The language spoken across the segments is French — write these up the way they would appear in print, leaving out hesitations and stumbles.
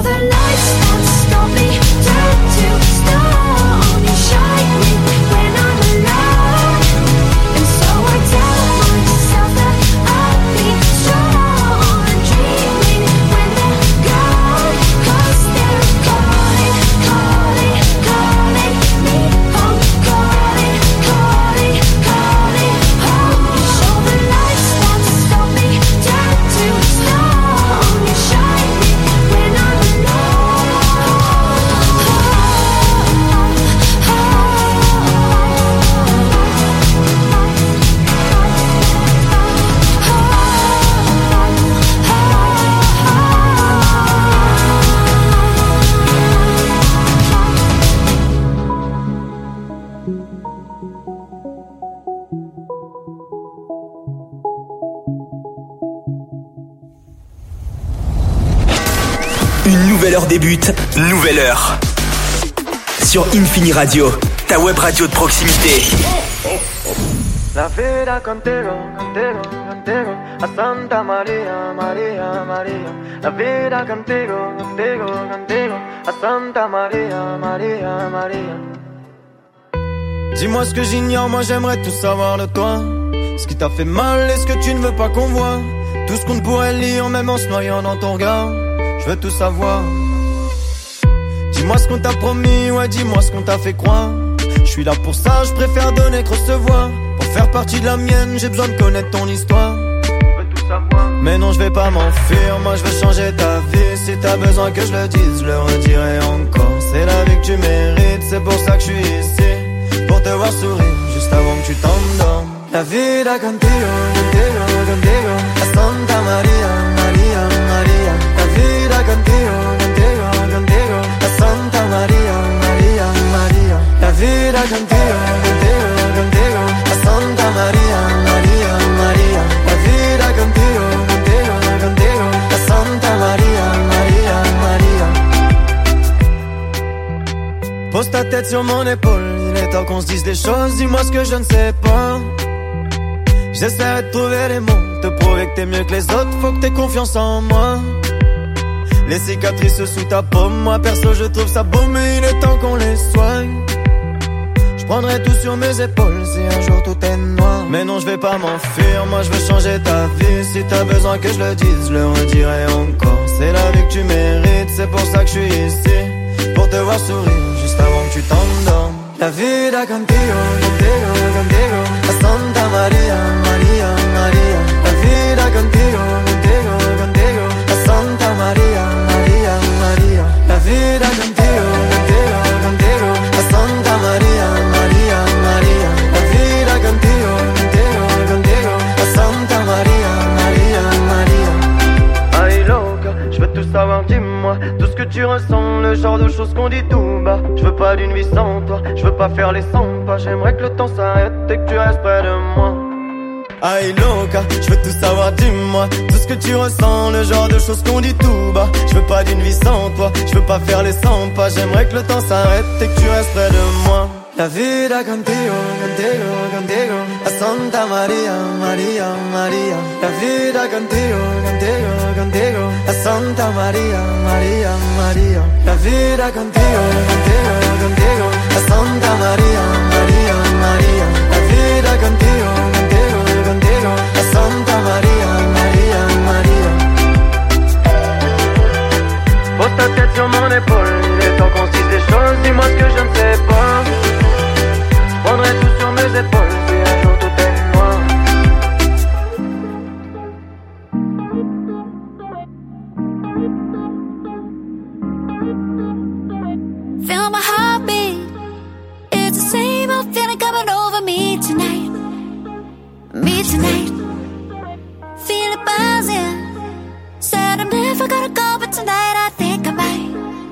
the lights that stop me, turn to stone. You shine me when I'm alone, and so I tell myself that I'll be strong. And dreaming when they're gone, 'cause they're calling, calling, calling me home, calling, calling, calling home. You show the lights that stop me, turn to stone. You shine me when I'm Une nouvelle heure débute, nouvelle heure. Sur Infini Radio, ta web radio de proximité. La vida contigo, contigo, contigo, a Santa María, María, María. La vida contigo, contigo, contigo, a Santa María, María, María. Dis-moi ce que j'ignore, moi j'aimerais tout savoir de toi. Ce qui t'a fait mal et ce que tu ne veux pas qu'on voit. Tout ce qu'on ne pourrait lire même en se noyant dans ton regard. Je veux tout savoir. Dis-moi ce qu'on t'a promis, ouais dis-moi ce qu'on t'a fait croire. Je suis là pour ça, je préfère donner que recevoir. Pour faire partie de la mienne, j'ai besoin de connaître ton histoire. Je veux tout savoir. Mais non, je vais pas m'enfuir, moi je veux changer ta vie. Si t'as besoin que je le dise, je le redirai encore. C'est la vie que tu mérites, c'est pour ça que je suis ici. Pour te voir sourire, juste avant que tu t'endormes. La vida contigo, contigo, contigo, a Santa María, María, María. La vida contigo, contigo, contigo, a Santa María, María, María. La vida contigo, contigo, contigo, a Santa María, María, María. La vida contigo, contigo, contigo, a Santa María, María, María. Pose ta tête sur mon épaule, il est temps qu'on se dise des choses. Dis-moi ce que je ne sais pas. J'essaierai de trouver les mots, te prouver que t'es mieux que les autres. Faut que t'aies confiance en moi. Les cicatrices sous ta paume, moi perso je trouve ça beau, mais il est temps qu'on les soigne. Je prendrai tout sur mes épaules si un jour tout est noir. Mais non, je vais pas m'enfuir, moi je veux changer ta vie. Si t'as besoin que je le dise, je le redirai encore. C'est la vie que tu mérites, c'est pour ça que je suis ici. Pour te voir sourire, juste avant que tu t'endormes. La vida contigo, contigo, contigo, a Santa María, María, María. La vida contigo, contigo, contigo, a Santa María, María, María. La vida contigo, contigo, contigo, a Santa María, María, María. La vida contigo, contigo, contigo, a Santa María, María, María. Ay loca, je veux tout savoir, dis-moi tout ce que tu ressens, le genre de choses qu'on dit tout bas. Je veux pas d'une vie sans toi, je veux pas faire les 100 pas. J'aimerais que le temps s'arrête et que tu restes près de moi. Ay loca, je veux tout savoir, dis-moi tout ce que tu ressens, le genre de choses qu'on dit tout bas. Je veux pas d'une vie sans toi, je veux pas faire les 100 pas. J'aimerais que le temps s'arrête et que tu restes près de moi. La vida contigo, contigo, contigo, a Santa María, María, María. La vida contigo, contigo, contigo, a Santa María, María, María. La vida contigo, contigo, contigo, a Santa María, María, María. La vida contigo, contigo, contigo, a Santa María, María, María. Pose ta tête sur mon épaule, il est temps qu'on se dise des choses. Dis-moi ce que je ne sais pas. Prendrai tout sur mes épaules si un jour tout est noir. Feel my heartbeat, it's the same old feeling coming over me tonight. Me tonight. Feel it buzzing. Said I'm never gonna go, but tonight I think I might.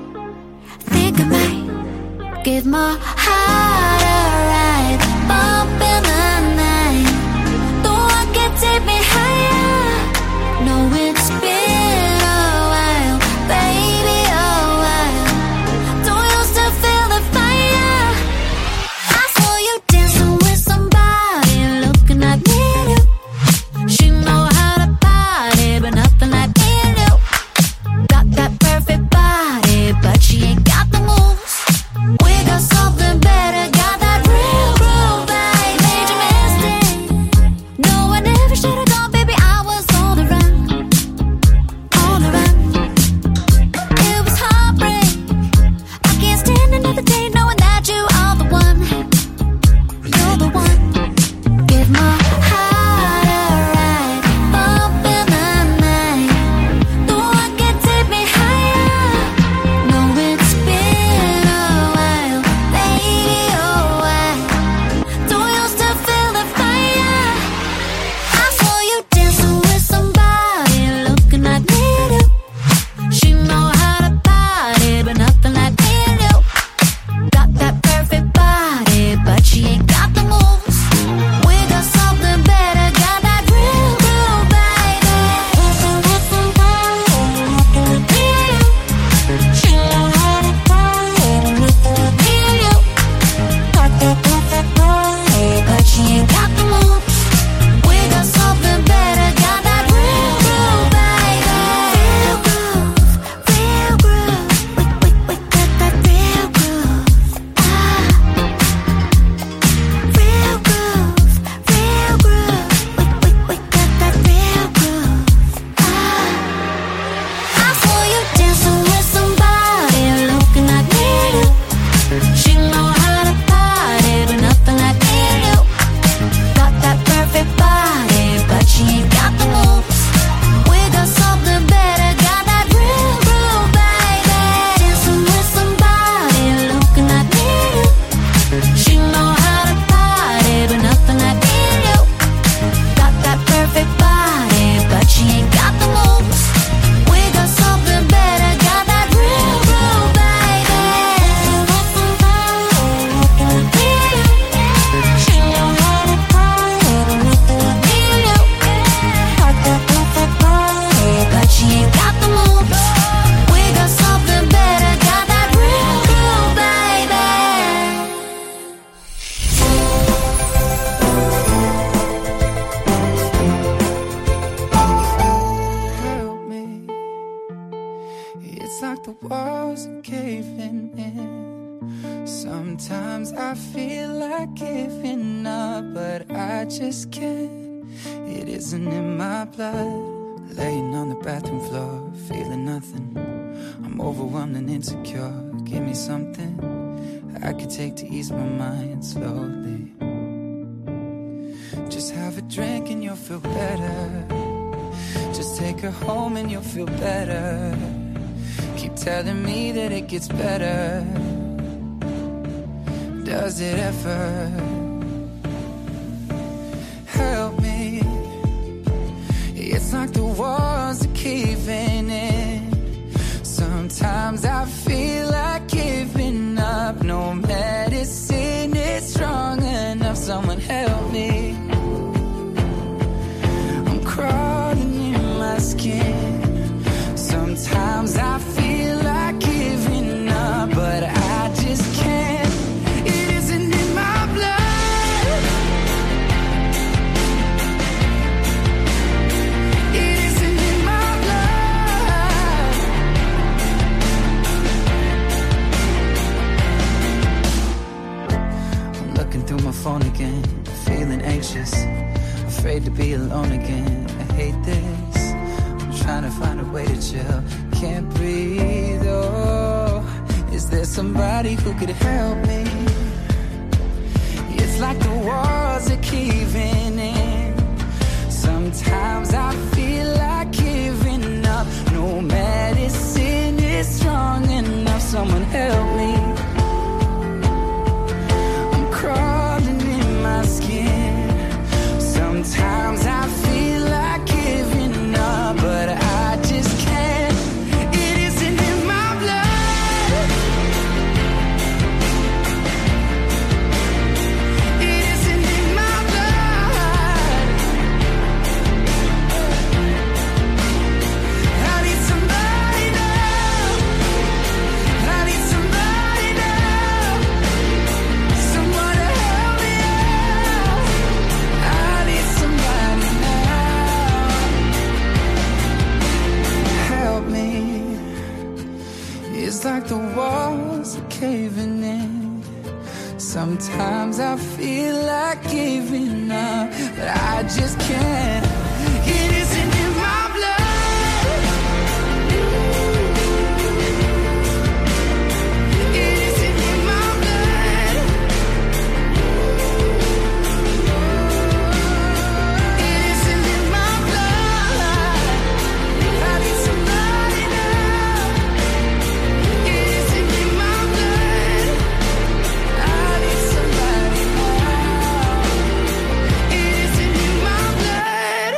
Give my heart a ride, bump in the night. The one can take me higher. No, it's been a while, baby, a while. Don't you still feel the fire? I saw you dancing with somebody, looking like me and you. She know how to party, but nothing like me and you. Got that perfect body. walls are caving in. Sometimes I feel like giving up, but I just can't. It isn't in my blood. Laying on the bathroom floor, feeling nothing. I'm overwhelmed and insecure. Give me something I could take to ease my mind slowly. Just have a drink and you'll feel better. Just take her home and you'll feel better. Keep telling me that it gets better. Does it ever? Help me. It's like the walls are caving in. Sometimes I feel like giving up. No medicine is strong enough. Someone help me. I'm crawling in my skin. Sometimes I feel like giving up, but I just can't. It isn't in my blood. It isn't in my blood. I'm looking through my phone again, feeling anxious, afraid to be alone again. I hate this. I'm trying to find a way to chill. Can't breathe, oh. Is there somebody who could help me? It's like the walls are caving in. Sometimes I feel like giving up. No medicine is strong enough. Someone help me. I'm crawling in my skin. Sometimes I feel like giving up, but I just can't. It isn't in my blood. It isn't in my blood. I need somebody now. I need somebody now. Someone to help me out. I need somebody now. Help me. It's like the walls are caving in. Sometimes I feel like giving up, but I just can't. It isn't in my blood. It isn't in my blood. It isn't in my blood. I need somebody now. It isn't in my blood. I need somebody now. It isn't in my blood.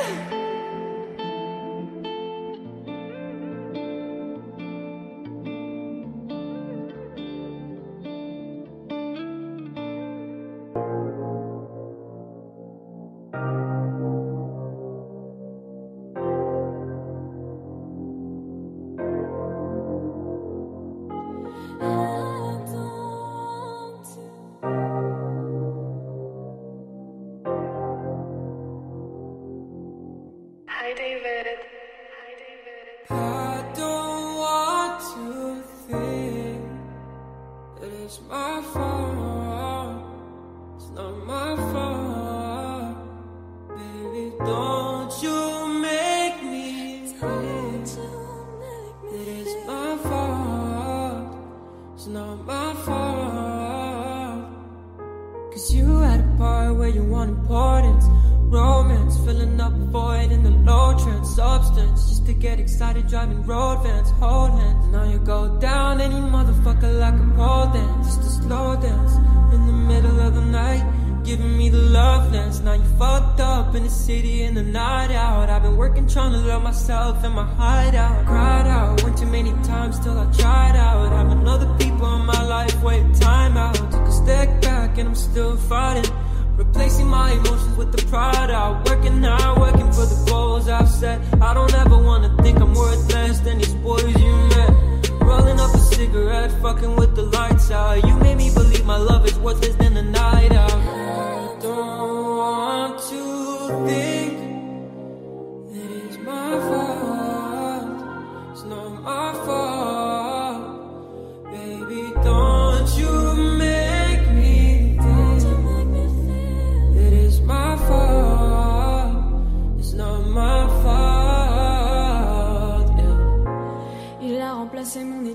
I don't want to think that it's my fault. It's not my fault. Baby, don't you make me think that it's my fault. It's not my fault. 'Cause you at a part where you want importance, romance, filling up a void in the low trend, substance, just to get excited, driving road vans, hold hands. Now you go down any motherfucker like a pole dance, just a slow dance in the middle of the night, giving me the love dance. Now you fucked up in the city in the night out. I've been working trying to love myself in my hideout. Cried out, went too many times till I tried out. Having other people in my life wait time out. Took a step back and I'm still fighting, replacing my emotions with the pride out. Working hard, working for the goals I've set. I don't ever wanna think I'm worth less than these boys you met. Rolling up a cigarette, fucking with the lights out. You made me believe my love is worthless than the night out. I don't want to think that it's my fault. It's not my fault.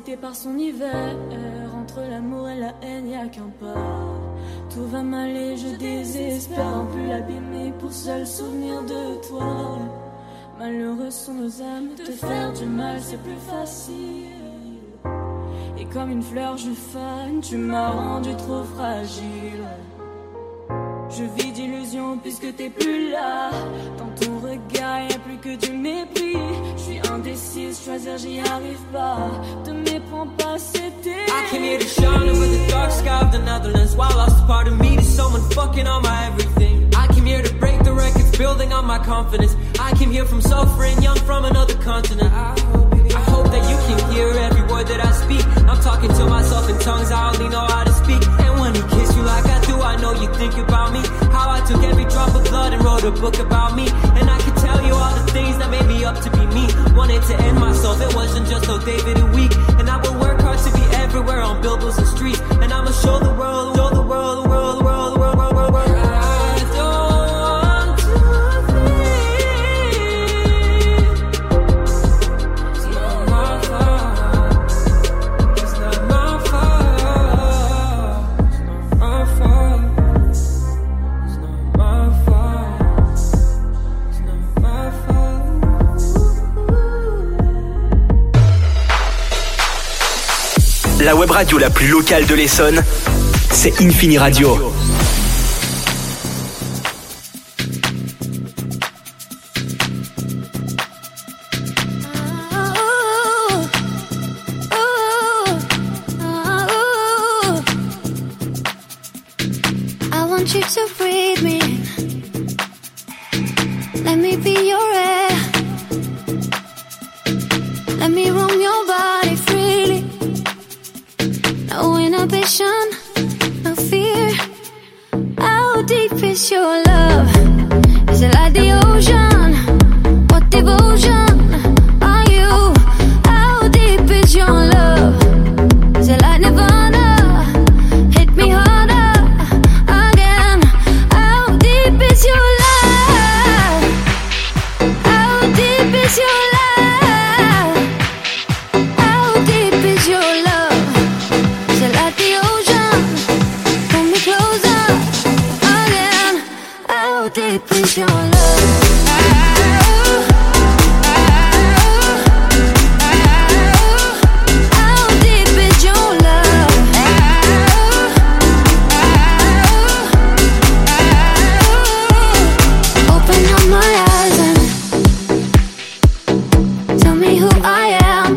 habité par son hiver. Entre l'amour et la haine, y'a qu'un pas. Tout va mal et je désespère. En plus l'abîmer pour seul souvenir de toi. Malheureux sont nos âmes, te faire du mal c'est plus facile. Et comme une fleur je fane, tu m'as rendu trop fragile. Je vis d'illusions puisque t'es plus là. Dans ton regard y'a plus que du mépris. Je suis indécise, choisir j'y arrive pas. Te méprends pas, c'était. I came here to shine over the dark sky of the Netherlands. While I lost a part of me to someone fucking on my everything. I came here to break the records, building on my confidence. I came here from suffering, young from another continent. I hope that you can hear every word that I speak. I'm talking to myself in tongues I only know how to speak. And when he kiss you like I do, I know you think about me. How I took every drop of blood and wrote a book about me. And I can tell you all the things that made me up to be me. Wanted to end myself, it wasn't just no David and weak. And I will work hard to be everywhere on billboards and streets. And I'ma show the world, show the world, the world, the world, the world, the world, the world. I don't want to La web radio la plus locale de l'Essonne, c'est Infini Radio. I want you to breathe me in. Let me be your air. Let me roam your body freely. No inhibition, no fear. How deep is your love? Is it like the ocean? What devotion are you? How deep is your love? Is it like Nirvana? Hit me harder again. How deep is your love? How deep is your love? How deep is your love? Is it like the ocean? Pull me closer again. How deep is your love? How deep is your love? Open up my eyes and tell me who I am.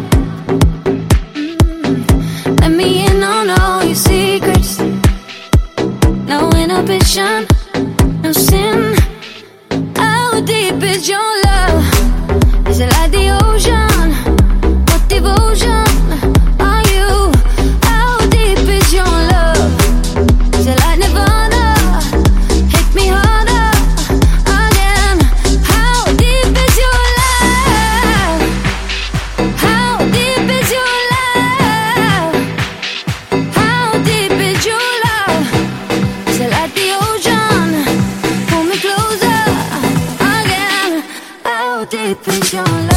Let me in on all your secrets. No inhibition, no sin. How deep is your love? Is it like the ocean? What devotion are you? How deep is your love? Is it like Nirvana? Hit me harder again. How deep is your love? How deep is your love? How deep is your love? Is it like the ocean? Pull me closer again. How deep is your love?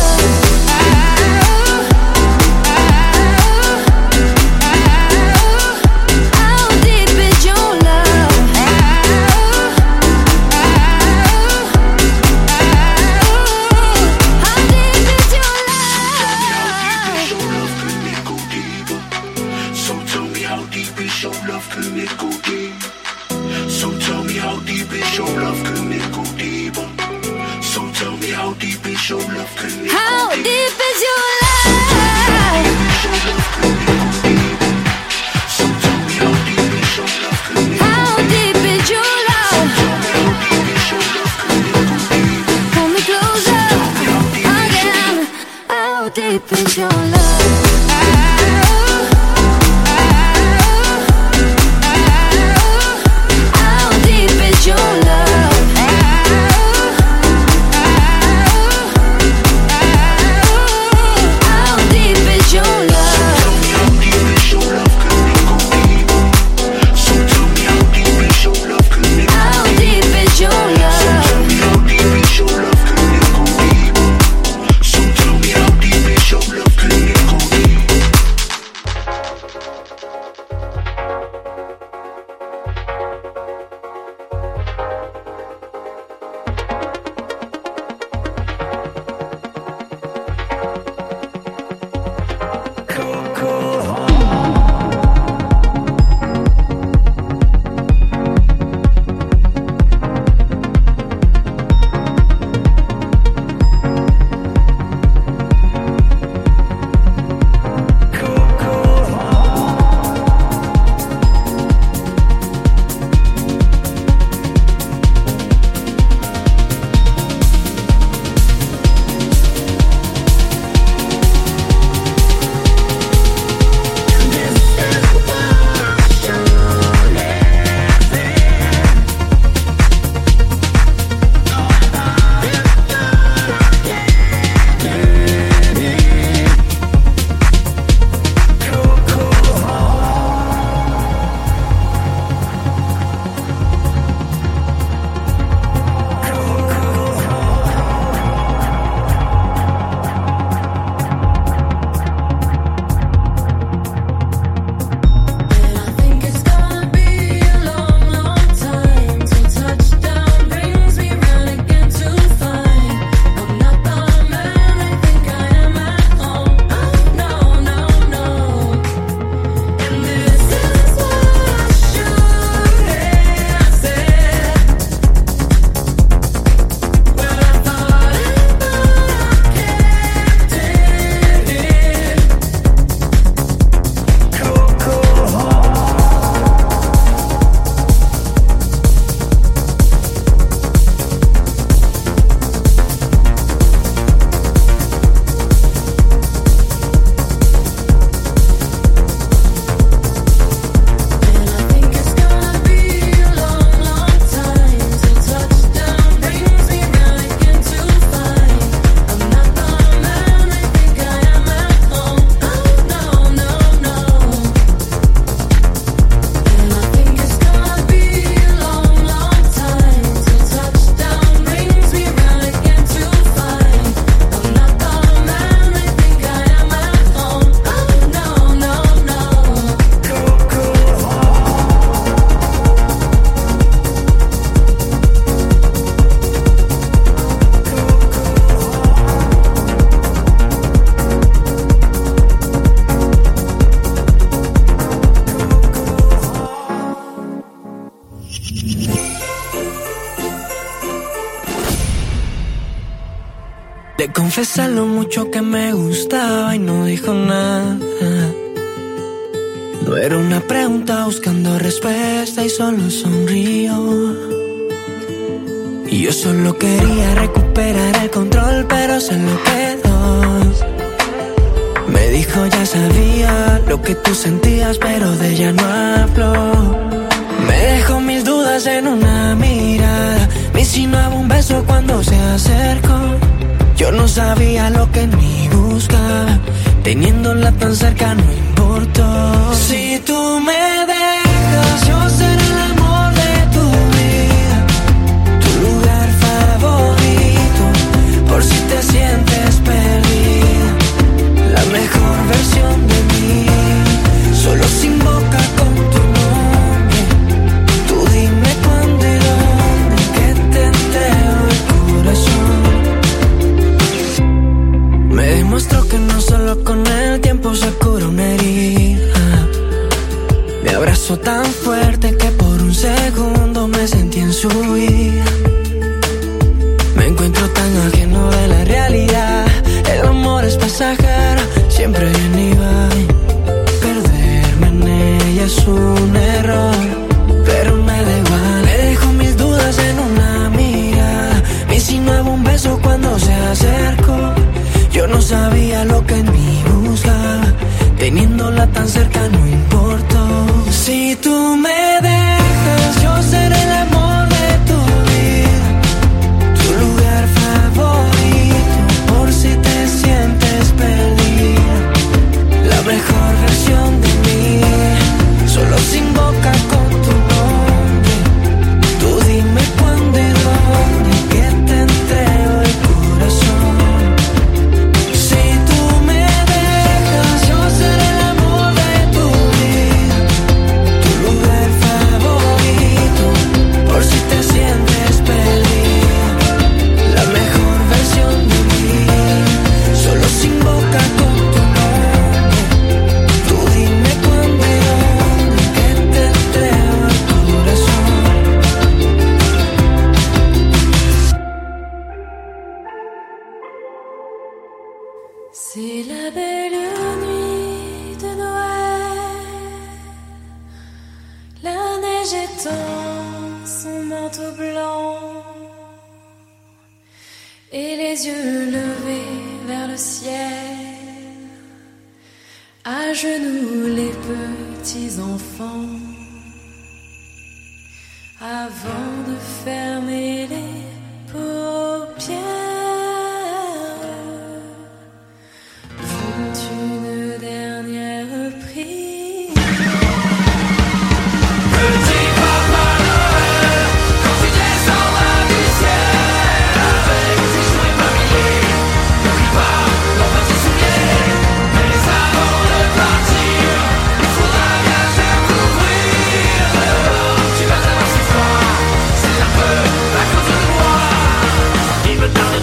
How deep is your love? How deep is your love? So tell me how deep is your love, can it go deep? So tell me how deep is your love, can it go deeper? So tell me how deep is your love, can it go How deep? deep is your love? So tell me how deep is your love, can it go How deep is your love? Pull me closer again. How deep is your love? confesar lo mucho que me gustaba y no dijo nada. No era una pregunta buscando respuesta y solo sonrió. Y yo solo quería recuperar el control, pero se lo quedó. Me dijo ya sabía lo que tú sentías, pero de ella no habló. Me dejó mil dudas en una mirada, me insinuaba un beso cuando se acercó. Yo no sabía lo que en mí buscaba, teniéndola tan cerca no importó. Si tú me dejas, yo seré el amor de tu vida, tu lugar favorito, por si te sientes perdida, la mejor versión de mí, solo sin boca con tu nombre. Tú dime cuándo y dónde, que te entrego el corazón. Me demostró que no solo con el tiempo se cura una herida. Me abrazó tan fuerte que por un segundo me sentí en su vida. Me encuentro tan ajeno de la realidad. El amor es pasajero, siempre viene y va. Perderme en ella es un error, pero me da igual. Le dejo mis dudas en una mirada, me insinuaba un beso cuando se acercó. Yo no sabía lo que en mí buscaba, teniéndola tan cerca no importó. Si tú me dejas, yo seré el amor de tu vida, tu lugar favorito, por si te sientes perdida, la mejor versión de mí, solo sin boca con tu nombre. Tú dime cuándo y dónde, que te entrego el corazón. C'est la belle nuit de Noël, la neige étend son manteau blanc et les yeux levés vers le ciel, à genoux les petits enfants, avant de fermer les paupières. Une dernière prière. Petit Papa Noël, quand tu descendras du ciel avec tes jouets familiers, n'oublie pas ton petit soulier. Mais avant de partir, il faudra bien faire couvrir. Dehors, tu vas avoir si froid, c'est un peu à cause de moi. Il me tarde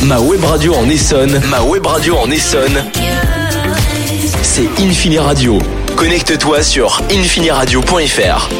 Ma web radio en Essonne. Ma web radio en Essonne. C'est Infini Radio. Connecte-toi sur infiniradio.fr.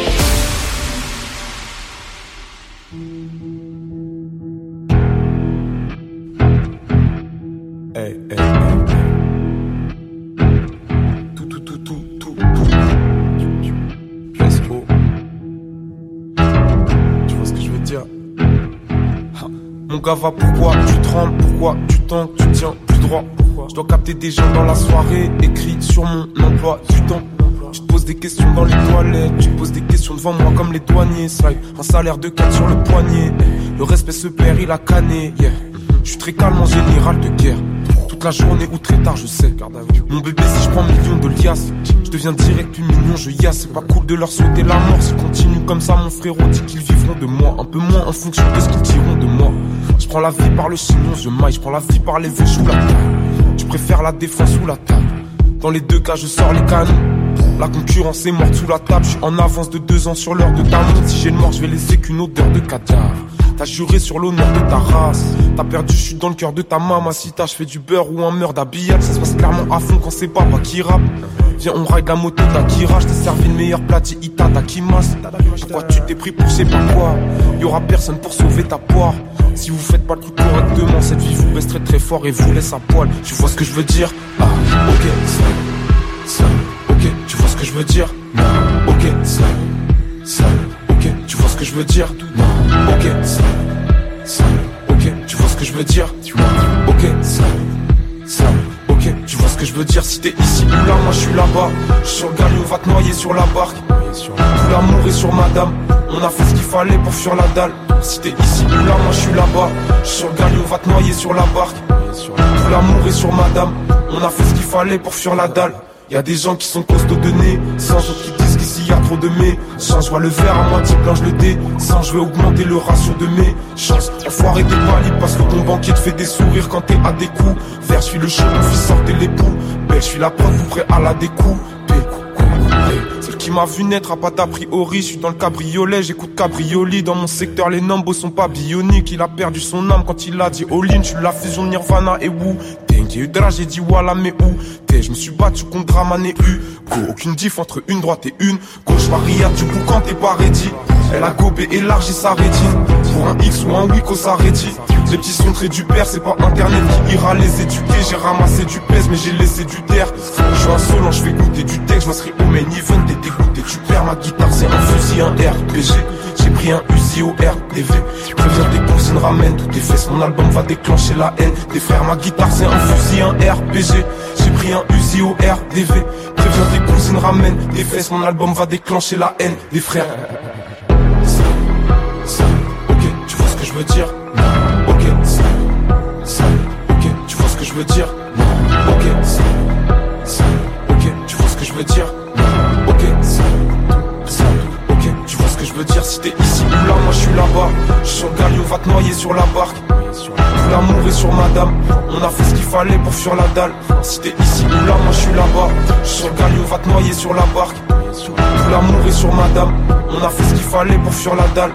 Va, pourquoi tu trembles, pourquoi tu tanques, tu tiens plus droit. Je dois capter des gens dans la soirée, écrit sur mon emploi du temps. Tu te poses des questions dans les toilettes, tu te poses des questions devant moi comme les douaniers. Slide, un salaire de 4 sur le poignet. Le respect se perd, il a canné, yeah. Je suis très calme en général de guerre. Toute la journée ou très tard, je sais. Mon bébé, si je prends millions de liasses, je deviens direct plus mignon, je yasse. C'est pas cool de leur souhaiter la mort. S'ils continuent comme ça, mon frérot dit qu'ils vivront de moi. Un peu moins en fonction de ce qu'ils diront de moi. Je prends la vie par le chignon, je maille. Je prends la vie par les vœux, je la table. Je préfère la défense ou la table. Dans les deux cas, je sors les canons. La concurrence est morte sous la table. Je suis en avance de 2 ans sur l'heure de ta montre. Si j'ai le mort, je vais laisser qu'une odeur de cadavre. T'as juré sur l'honneur de ta race. T'as perdu, je suis dans le cœur de ta mamacita. Je fais du beurre ou un meurtre d'habillage. Ça se passe clairement à fond quand c'est papa qui rappe. Viens, on ride la moto d'Akira. Je t'ai servi le meilleur plat d'Ita d'Akimas. Pourquoi tu t'es pris pour je sais pas quoi? Y'aura personne pour sauver ta poire. Si vous faites pas le truc correctement, cette vie vous baisse très très fort et vous laisse à poil. Tu vois ce que je veux dire? Ah, ok, ça, ok, tu vois ce que je veux dire? Non, ok, ça, ok, tu vois ce que je veux dire? Non, ok, ça, ok, tu vois ce que je veux dire? Non, ok, ça, ok, tu vois ce que je veux dire? Si t'es ici ou là, moi je suis là-bas. Je suis sur le galion, va te noyer sur la barque. Tout l'amour est sur madame. On a fait ce qu'il fallait pour fuir la dalle. Si t'es ici ou là, moi je suis là-bas. Je suis sur le galion, va te noyer sur la barque. Tout l'amour est sur madame. On a fait ce qu'il fallait pour fuir la dalle. Y'a des gens qui sont costauds de nez, sans autres qui disent qu'ici y'a trop de méchants. Je vois le verre à moitié plein, je le descends. Je vais augmenter le ratio de mes chances. Enfoiré t'es pas libre parce que ton banquier te fait des sourires quand t'es à des coups. Vert, je suis le chien, mon fils sortez les poux. Belle, je suis la preuve, prêt à la découper. Celle qui m'a vu naître a pas d'a priori. Je suis dans le cabriolet, j'écoute cabrioli. Dans mon secteur, les numbos sont pas bioniques. Il a perdu son âme quand il a dit all-in. Je suis la fusion Nirvana et Wu. J'ai eu de rage, j'ai dit voilà mais où t'es? Je me suis battu contre Draman et Hugo. Aucune diff entre une droite et une gauche. Maria du coup quand t'es pas ready. Elle a gobé, élargi sa rétine. Pour un X ou un Wiko ça rédit. Les petits sont très du père, c'est pas internet qui ira les éduquer. J'ai ramassé du pèse mais j'ai laissé du terre. Je suis insolent, je fais goûter du texte. Je m'inscris au main event, t'es dégoûté. Tu perds ma guitare, c'est un fusil, un RPG. J'ai pris un Uzi au RDV. Préviens tes cousines, ramène toutes tes fesses. Mon album va déclencher la haine des frères. Ma guitare c'est un fusil, un RPG. J'ai pris un Uzi au RDV. Préviens tes cousines, ramène tes fesses. Mon album va déclencher la haine des frères. Ça, ok, tu vois ce que je veux dire? Non, ok, ça, ok, tu vois ce que je veux dire? Non, ok, ça, ok, tu vois ce que je veux dire? Non, ok, ça, ok, tu vois ce que je veux dire? Si t'es ici ou là, moi je suis là-bas. Je suis sur le galion, va te noyer sur la barque. Tout l'amour est sur madame. On a fait ce qu'il fallait pour fuir la dalle. Si t'es ici ou là, moi je suis là-bas. Je suis sur le galion, va te noyer sur la barque. Tout l'amour est sur madame. On a fait ce qu'il fallait pour fuir la dalle.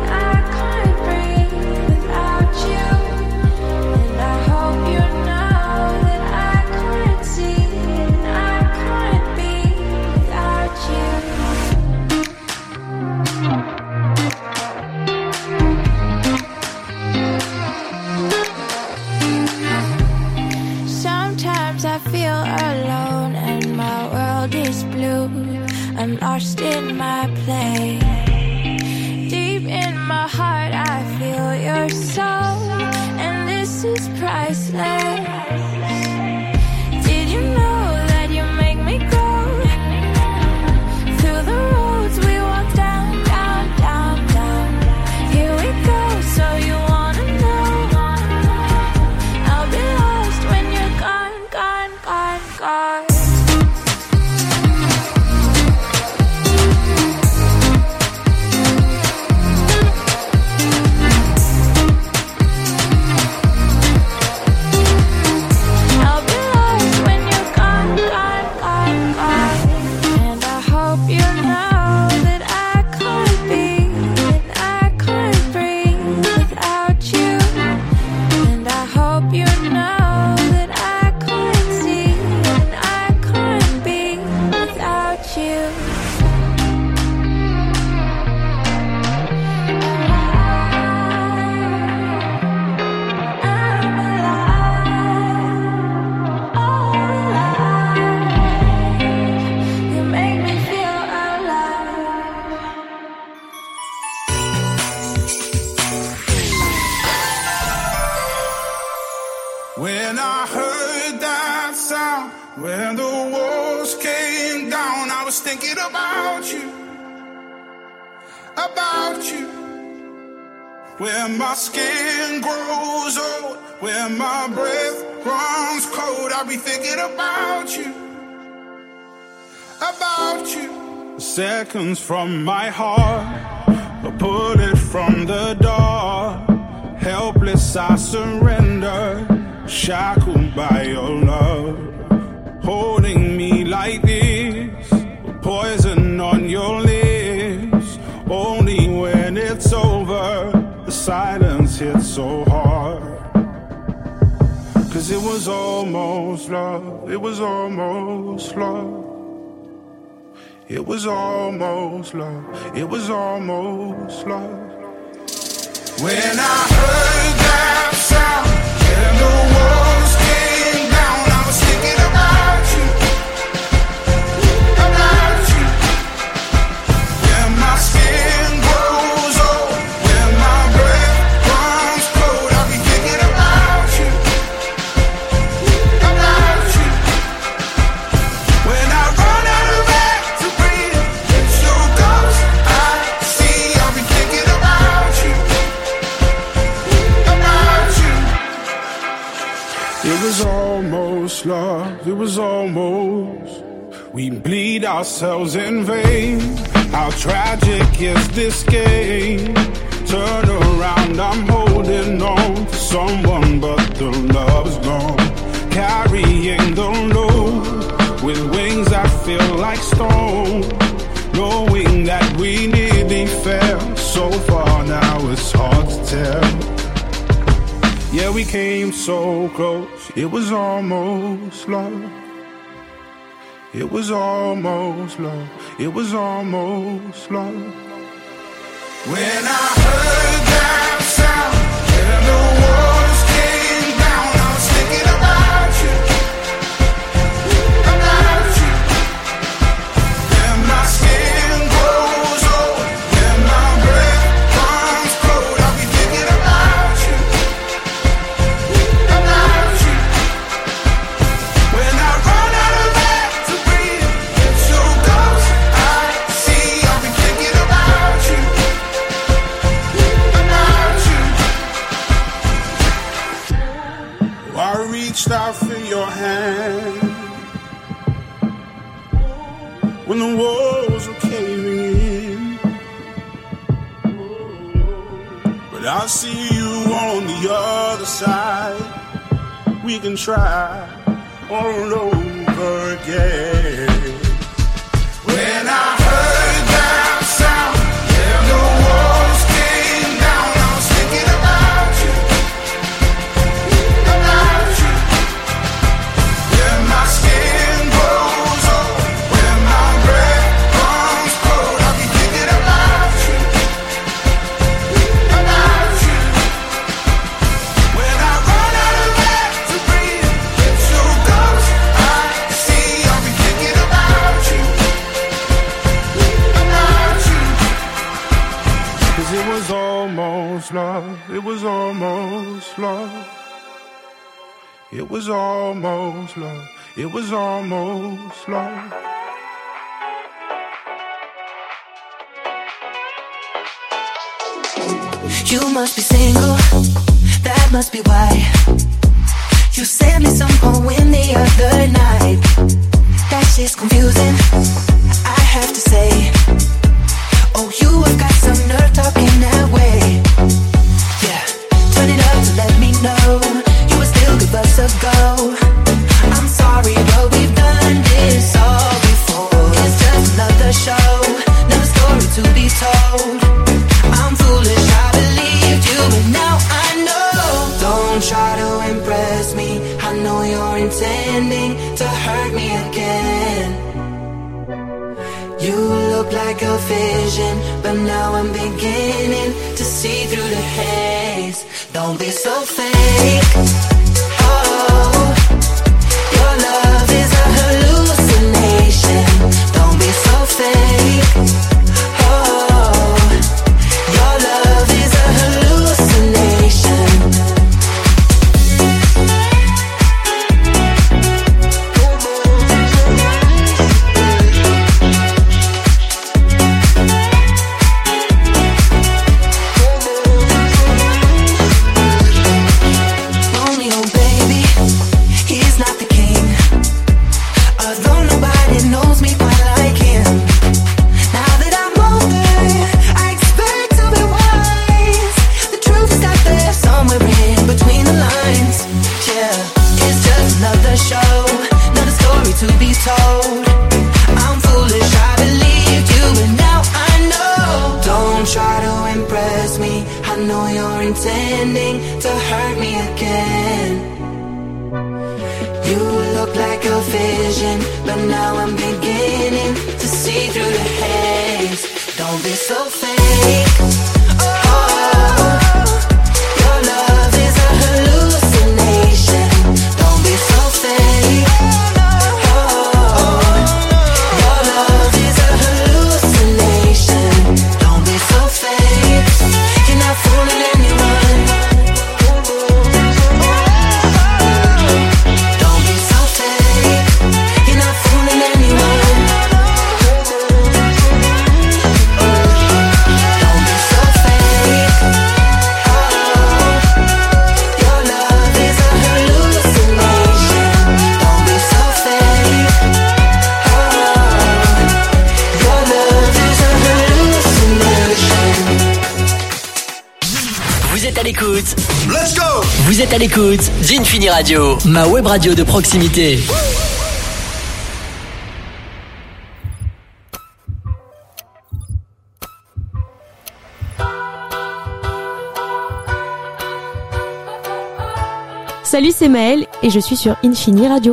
Now I'm lost in my play. Deep in my heart I feel your soul, and this is priceless. Did you know that you make me go through the roads we walk down, down, down, down? Here we go, so you wanna know I'll be lost when you're gone, gone, gone, gone. When I heard that sound, when the walls came down, I was thinking about you, about you. When my skin grows old, when my breath runs cold, I'll be thinking about you, about you. Seconds from my heart, a bullet from the dark. Helpless I surrender, shackled by your love. Holding me like this, poison on your lips. Only when it's over, the silence hits so hard. Cause it was almost love, it was almost love. It was almost love, it was almost love. When I heard that sound, and the walls came down, I was thinking about you, about you. When my skin grows old, when my breath runs cold, I'll be thinking about you, about you. When I run out of air to breathe, it's your ghost I see, I'll be thinking about you. It was almost love, it was almost. We bleed ourselves in vain. How tragic is this game? Turn around, I'm holding on to someone, but the love's gone. Carrying the load with wings that feel like stone. Knowing that we nearly fell so far, now it's hard to tell. Yeah, we came so close, it was almost love. It was almost love, it was almost love. When I heard that sound, and the walls came down, I was thinking about you, about you. When my skin grows old, when my breath runs cold, I'll be thinking about you, about you. When I run out of air to breathe, it's your ghost I see, I'll be thinking about you, about you. I reached out for your hand when the walls were caving in, but I see you on the other side. We can try all over again. When I heard that sound, and the walls came down, I was thinking about you, about you. When my skin grows old, when my breath runs cold, I'll be thinking about you, about you. When I run out of air to breathe, it's your ghost I see, I'll be thinking about you. almost love. It was almost love. It was almost love. It was almost love. You must be single, that must be why you sent me some poem the other night. That shit's confusing, I have to say. Oh, you have got some nerve talking that way. Yeah, turn it up to let me know you would still give us a go. I'm sorry, but we've done this all before. It's just another show, another story to be told. I'm foolish, I believed you, but now I know. Don't try to impress me, I know you're intending to hurt me again. You look like a vision, but now I'm beginning to see through the haze. Don't be so fake. Oh, your love is a hallucination. Don't be so fake. Oh, your love is a hallucination. Romeo, baby, he's not the king. Although nobody knows me quite like him. Now that I'm older, I expect to be wise. The truth is out there somewhere in between the lines. Yeah, it's just another show, another story to be told. I'm foolish, I believed you, but now I know. Don't try to impress me, I know you're intending to hurt me again. You look like a vision, but now I'm beginning to see through the haze. Don't be so fake. Oh, your love is a hallucination. Don't be so fake. Oh, your love is a hallucination. Don't be so fake. You're not fooling anyone. Don't be so fake. You're not fooling anyone. Don't be so fake. Oh, your love is a hallucination. Don't be so fake. Oh, your love is a hallucination. Vous êtes à l'écoute. Let's go. Vous êtes à l'écoute d'Infini Radio, ma web radio de proximité. Salut, c'est Maëlle et je suis sur Infini Radio.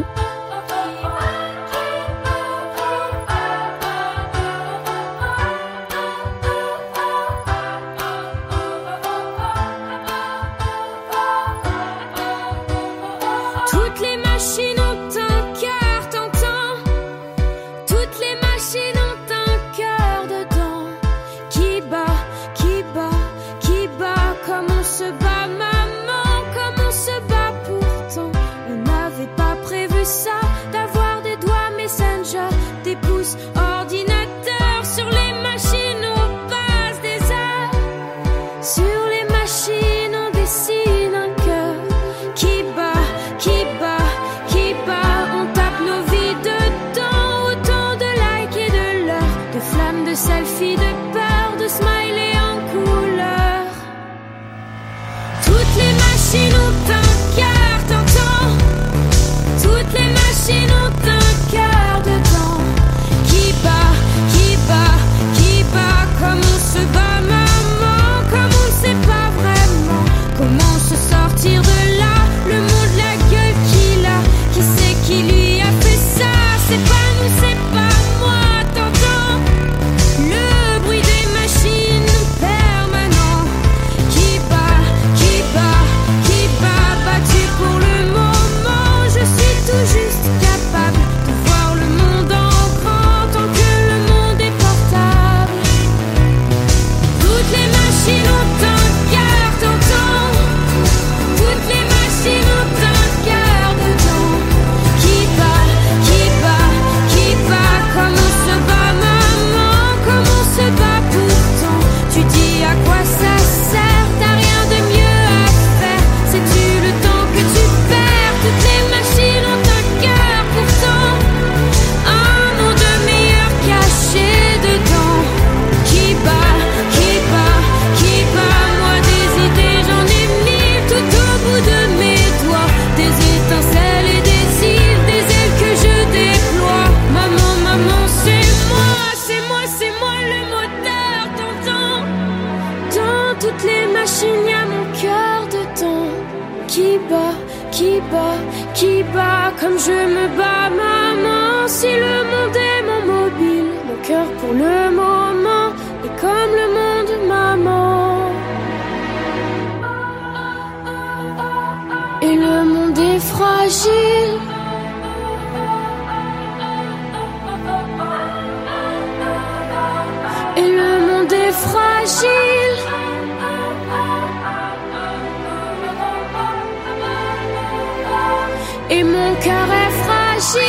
Toutes les machines ont un cœur, t'entends? Toutes les machines ont un cœur dedans. Qui bat, qui bat, qui bat, comme on se bat, maman, comme on se bat pourtant. On n'avait pas prévu ça, d'avoir des doigts Messenger, des pouces ordinateurs. Sur les machines on passe des heures. Sur les machines on dessine un cœur. Qui bat, qui bat, qui bat, on tape nos vies dedans. Autant de likes et de l'heure, de flammes, de selfies, de peur, de smileys en couleur. Toutes les machines ont un cœur, t'entends? Toutes les machines ont un cœur dedans. Qui bat, qui bat, qui bat, comme on se bat, maman, comme on ne sait pas vraiment comment se sortir de là. Le monde, la gueule qu'il a, qui c'est qui lui a fait ça? C'est pas nous, c'est pas moi, t'entends? Le bruit des machines permanent. Qui bat, qui bat, qui bat, battu pour le moment. Je suis tout juste capable comme je me bats, maman. Si le monde est mon mobile, mon cœur pour le moment est comme le monde, maman. Et le monde est fragile. Et le monde est fragile. Et mon cœur est fragile.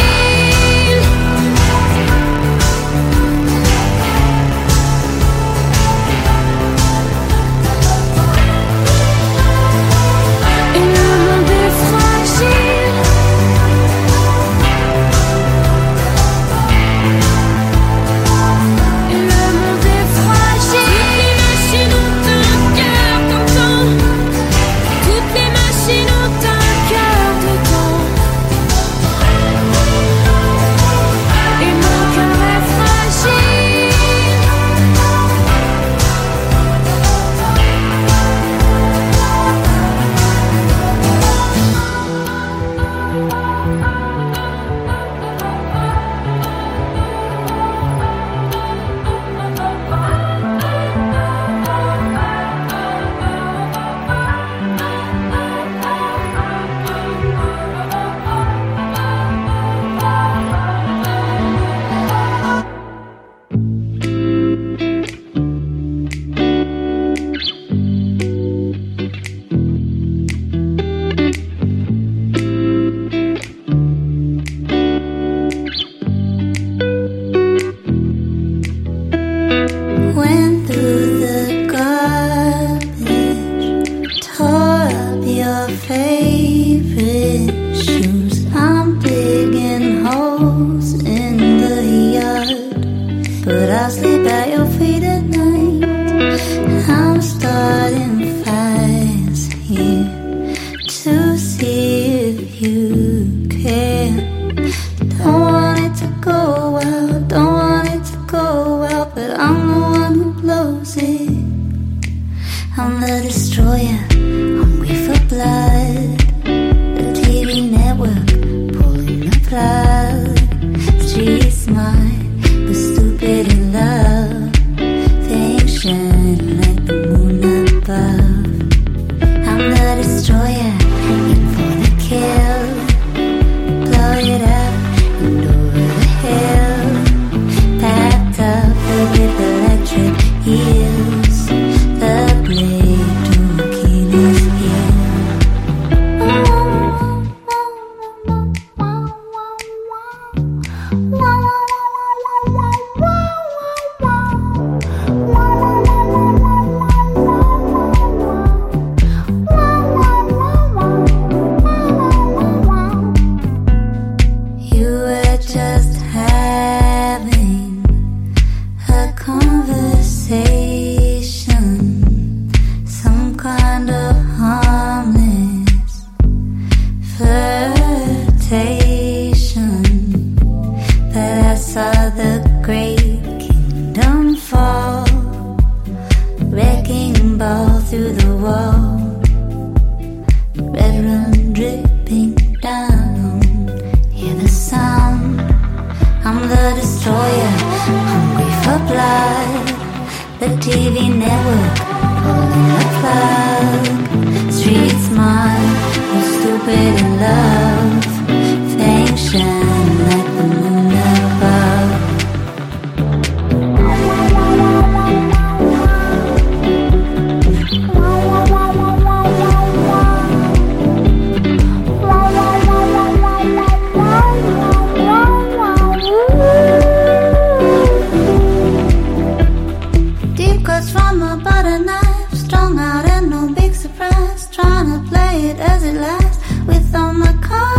Strung out and no big surprise, trying to play it as it lasts with all my cards.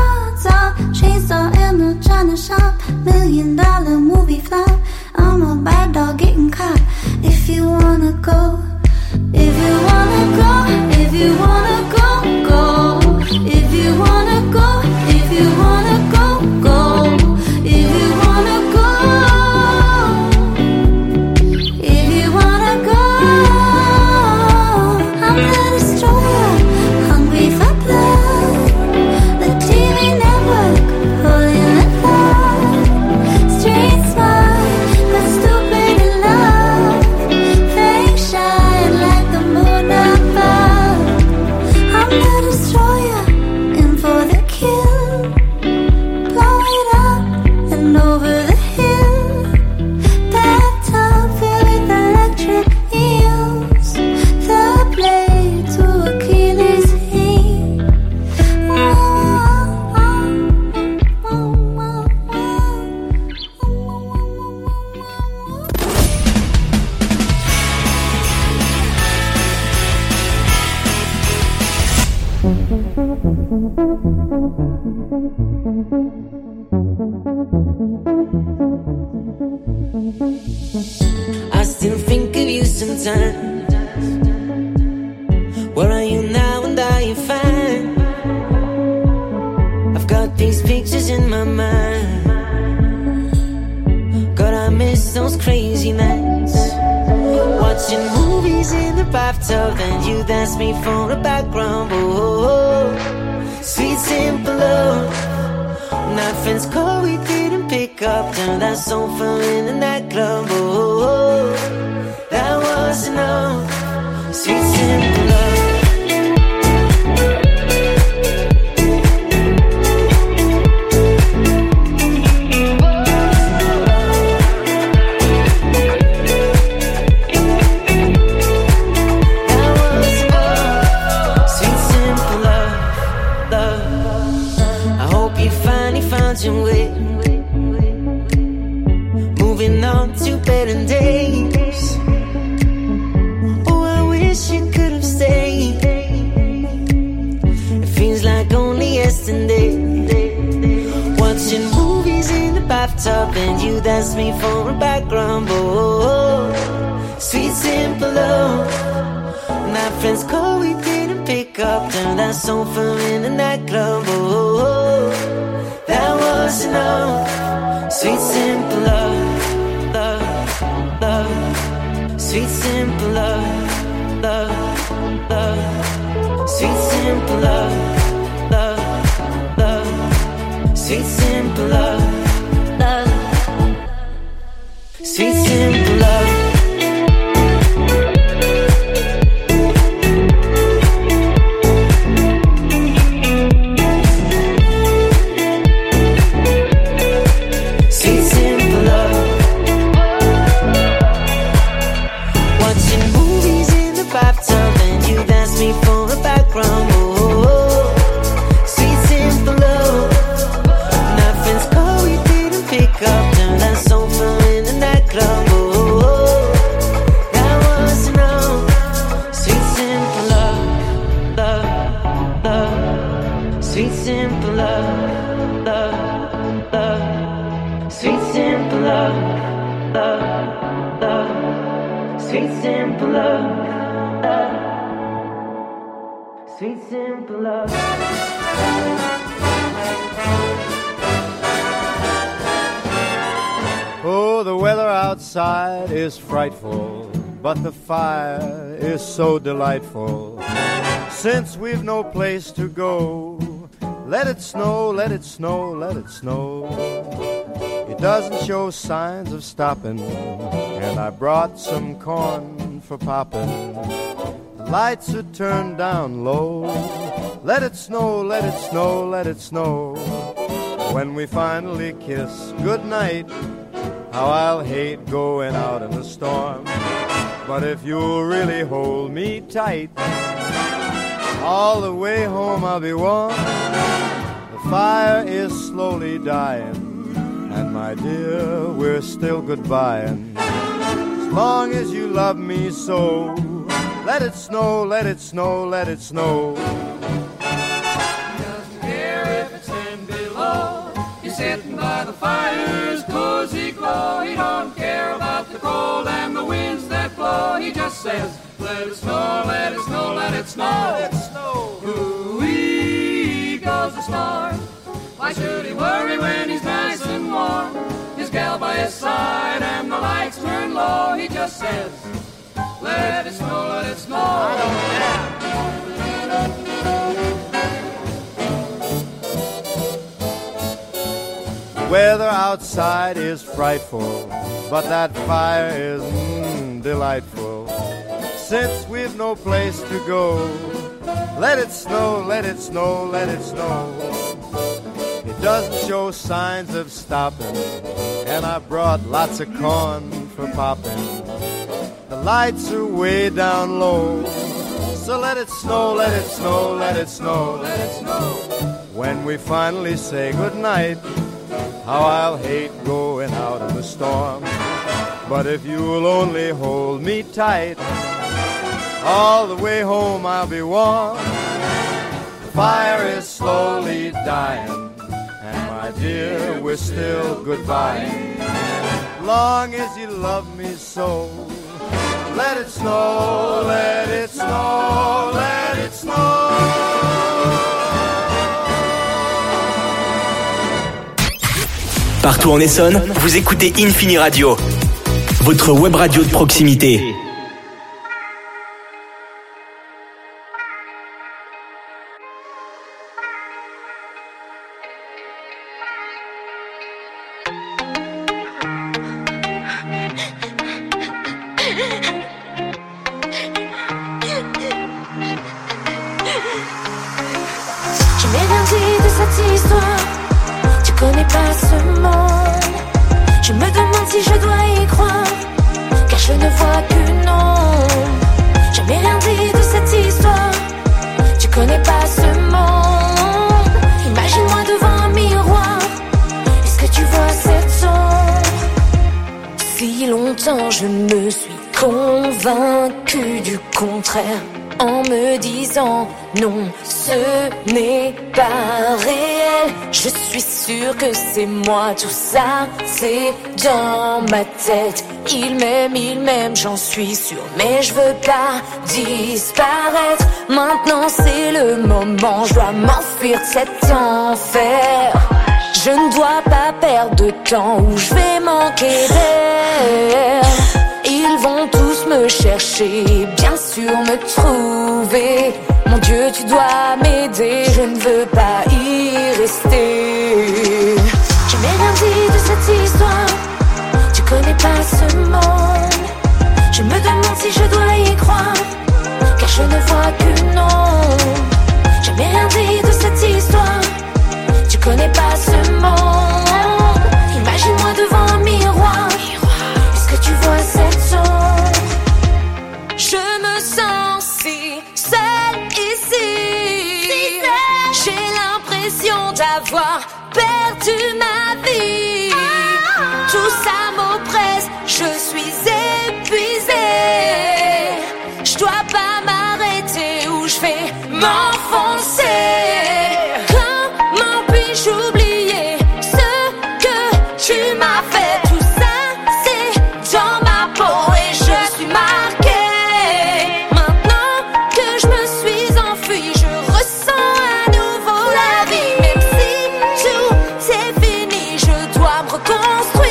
time. Where are you now and are you fine? I've got these pictures in my mind. God, I miss those crazy nights. Watching movies in the bathtub and you'd ask me for a background. Oh, sweet simple love. Nothing's cold, we didn't pick up. Turned that sofa in a nightclub. Oh, that was enough. Sweet simple love. Your way, moving on to better days. Oh, I wish you could have stayed. It feels like only yesterday. Watching movies in the bathtub and you'd ask me for a background. Oh, sweet simple love. Nothing's cold, we didn't pick up. Turned that sofa in a nightclub. Oh, that was enough. Sweet simple love, love, love. Sweet simple love, love, love. Sweet simple love, love, love. Sweet simple love, love. Sweet simple love. Oh, the weather outside is frightful, but the fire is so delightful. Since we've no place to go, let it snow, let it snow, let it snow. It doesn't show signs of stopping, and I brought some corn for popping. The lights are turned down low. Let it snow, let it snow, let it snow. When we finally kiss goodnight, how I'll hate going out in the storm. But if you'll really hold me tight, all the way home I'll be warm. The fire is slowly dying, and my dear, we're still goodbying. As long as you love me so, let it snow, let it snow, let it snow. He doesn't care if it's 10 below. He's sitting by the fire's cozy glow. He don't care about the cold and the winds that blow. He just says, let it snow, let it snow, let it snow. Let it snow. Ooh-wee goes the storm. Why should he worry when he's nice and warm? His gal by his side and the lights turn low. He just says, let it snow, let it snow. I don't care. The weather outside is frightful, but that fire is delightful. Since we've no place to go, let it snow, let it snow, let it snow. It doesn't show signs of stopping, and I brought lots of corn for popping. The lights are way down low, so let it snow, let it snow, let it snow, let it snow. When we finally say goodnight, how I'll hate going out in the storm. But if you'll only hold me tight, all the way home I'll be warm. The fire is slowly dying, and my dear, we're still goodbye. Long as you love me so, let it snow, let it snow, let it snow. Partout en Essonne, vous écoutez Infini Radio, votre web radio de proximité. Je n'ai rien dit de cette histoire. Tu connais pas ce monde. Je me demande si je dois y croire, car je ne vois qu'une ombre. Je n'ai rien dit de cette histoire. Tu connais pas ce monde. Imagine-moi devant un miroir. Est-ce que tu vois cette sombre? Si longtemps je me suis convaincue du contraire, en me disant non, ce n'est pas réel. Je suis sûre que c'est moi, tout ça, c'est dans ma tête. Il m'aime, j'en suis sûre, mais je veux pas disparaître. Maintenant c'est le moment, je dois m'enfuir de cet enfer. Je ne dois pas perdre de temps où je vais manquer d'air. Ils vont tous me chercher, bien sûr me trouver. Mon Dieu, tu dois m'aider, je ne veux pas y rester. Je n'ai rien dit de cette histoire. Tu connais pas ce monde. Je me demande si je dois y croire, car je ne vois qu'une ombre. Je n'ai rien dit de cette histoire. Tu connais pas ce monde. Imagine-moi devant un miroir. Est-ce que tu vois cette sombre? Je me sens si seule ici. J'ai l'impression d'avoir perdu ma vie. Tout ça m'oppresse, je suis épuisée. Je dois pas m'arrêter ou je vais m'enfoncer. Comment puis-je oublier ce que tu m'as fait? Tout ça, c'est dans ma peau et je suis marquée. Maintenant que je me suis enfuie, je ressens à nouveau la vie. Même si tout c'est fini, je dois me reconstruire.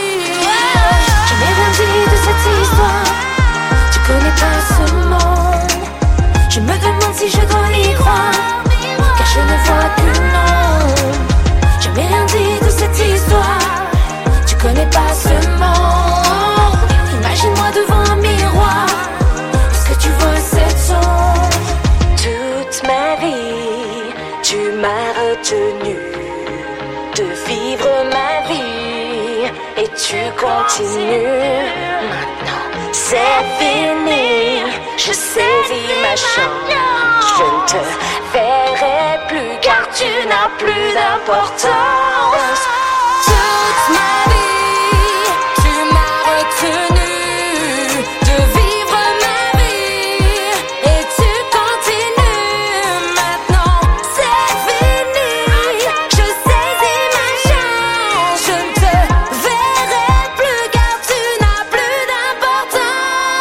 Je n'ai rien dit de cette histoire. Tu connais pas ce monde. Je me demande si je dois y croire, car je ne vois qu'une ombre. Je n'ai rien dit de cette histoire. Tu connais pas ce monde. Imagine-moi devant un miroir. Est-ce que tu vois cette sombre? Toute ma vie, tu m'as retenu de vivre ma vie et tu continues. Maintenant, c'est fini. Je saisis ma chance. Je ne te verrai plus car tu n'as plus d'importance. Toute ma vie, tu m'as retenu de vivre ma vie et tu continues. Maintenant, c'est fini. Je saisis ma chance. Je ne te verrai plus car tu n'as plus d'importance.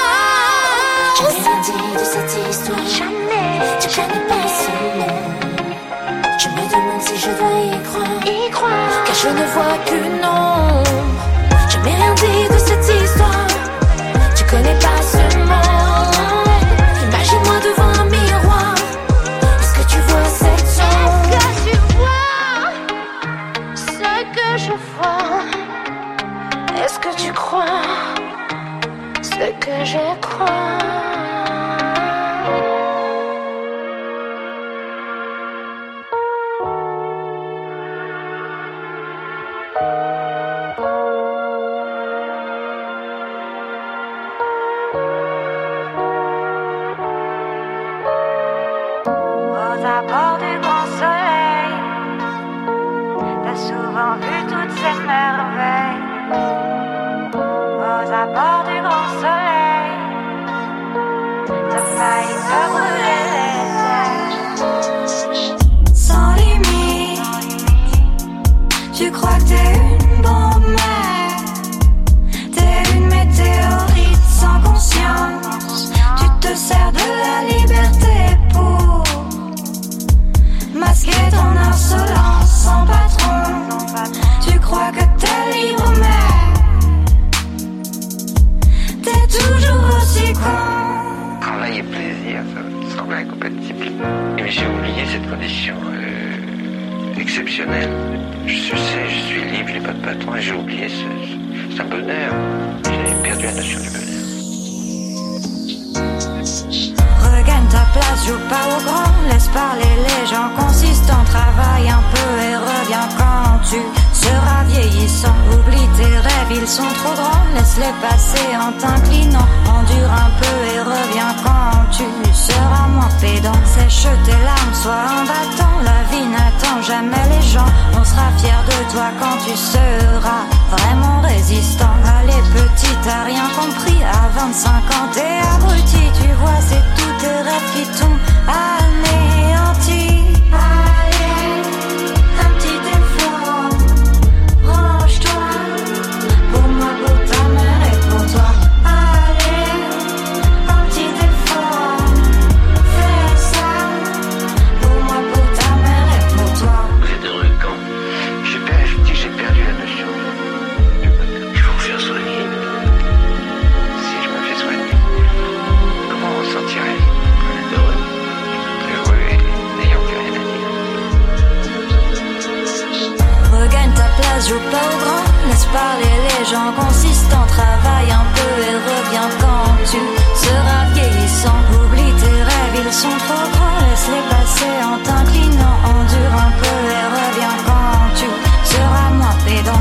Je n'ai rien dit de cette histoire. Jamais. Tu connais pas ce monde. Je me demande si je dois y croire, car je ne vois qu'une ombre. Je n'ai rien dit de cette histoire. Tu connais pas ce monde. Imagine-moi devant un miroir. Est-ce que tu vois cette sombre? Est-ce que tu vois ce que je vois? Est-ce que tu crois ce que je crois? Aux abords du grand soleil, t'as souvent vu toutes ces merveilles. Aux abords du grand soleil, t'as failli te brûler les ailes. Sans limite, tu crois que t'es une bombe, mais t'es une météorite sans conscience. te sers de la liberté pour masquer ton insolence sans patron. Tu crois que t'es libre mais t'es toujours aussi con. Travail et plaisir, ça semble incompatible. Mais j'ai oublié cette condition exceptionnelle. Je suis libre, je n'ai pas de patron et j'ai oublié c'est un bonheur. J'ai perdu la notion du bonheur. Regagne ta place, joue pas au grand, laisse parler les gens consistants, travaille un peu et reviens quand tu seras vieillissant. Oublie tes rêves, ils sont trop grands, laisse-les passer en t'inclinant. Endure un peu et reviens quand tu seras moins pédant. Sèche tes larmes, sois un battant, la vie n'attend jamais les gens. On sera fiers de toi quand tu seras vraiment résistant. Allez petit, t'as rien compris, à 25 ans t'es abruti. Tu vois c'est tous tes rêves qui t'ont anéanti.